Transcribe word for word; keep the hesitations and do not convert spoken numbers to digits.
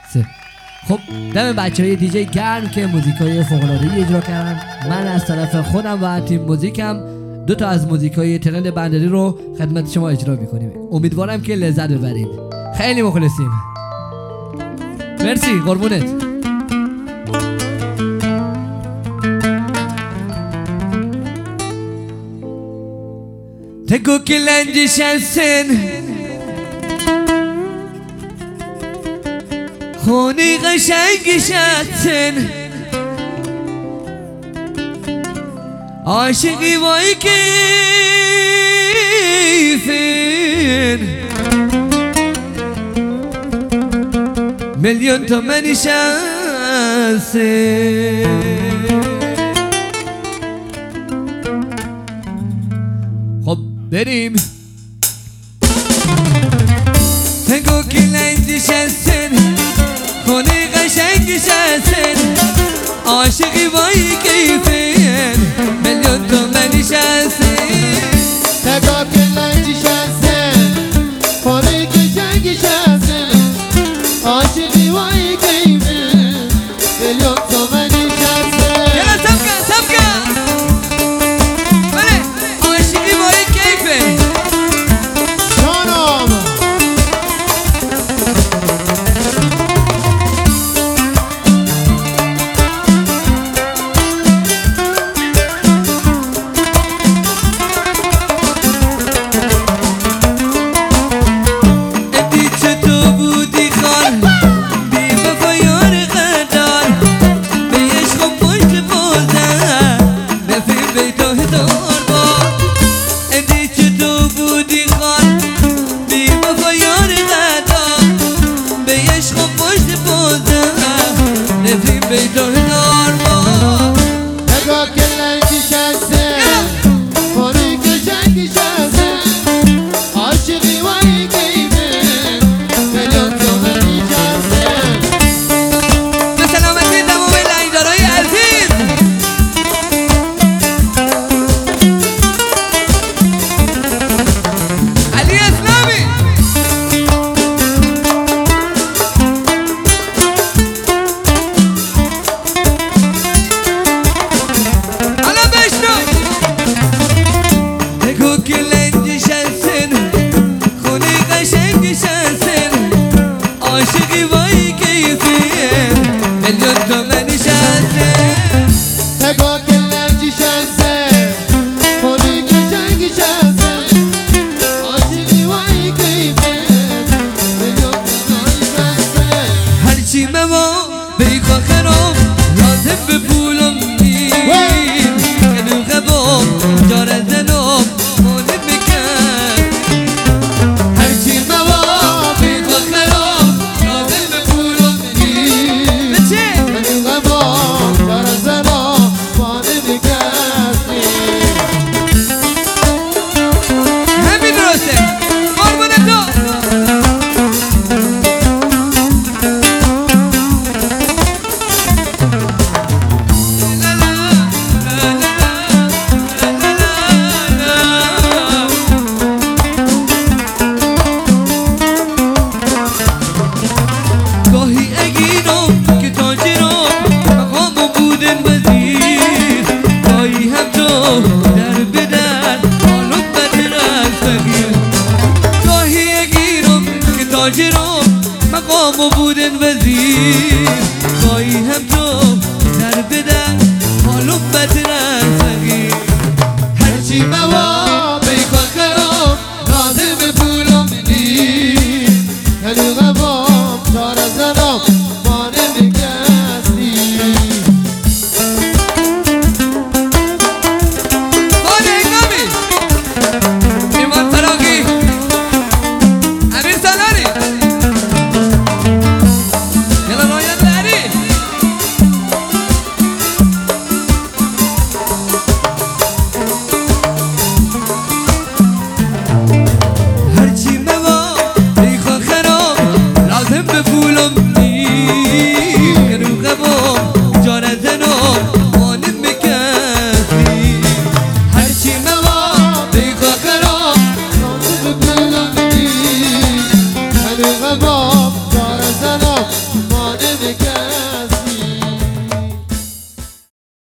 سه. خب دم بچه های دیجی گرم که موزیک های فوق‌العاده‌ای اجرا کردن. من از طرف خودم و تیم موزیکم دو تا از موزیک های ترند بندری رو خدمت شما اجرا میکنیم. امیدوارم که لذت ببرید. خیلی مخلصیم. مرسی، قربونت. تگو که لنجش هستن خونی قشنگش هستن عاشقی وای کیفن میلیون تومنش هستن. خب بریم. تگو که لنجش هستن خونی قشنگش هستن عاشقی وای کیفن میلیون تومنش هستن. تگو که لنجش هستن خونی قشنگش هستن عاشقی وای کیفن میلیون تومنش هستن. یلا سبکه سبکه بله عاشقی وای کیفن جانم. مقام بودن وزیر گاهی هم تو در بدن حالو بدن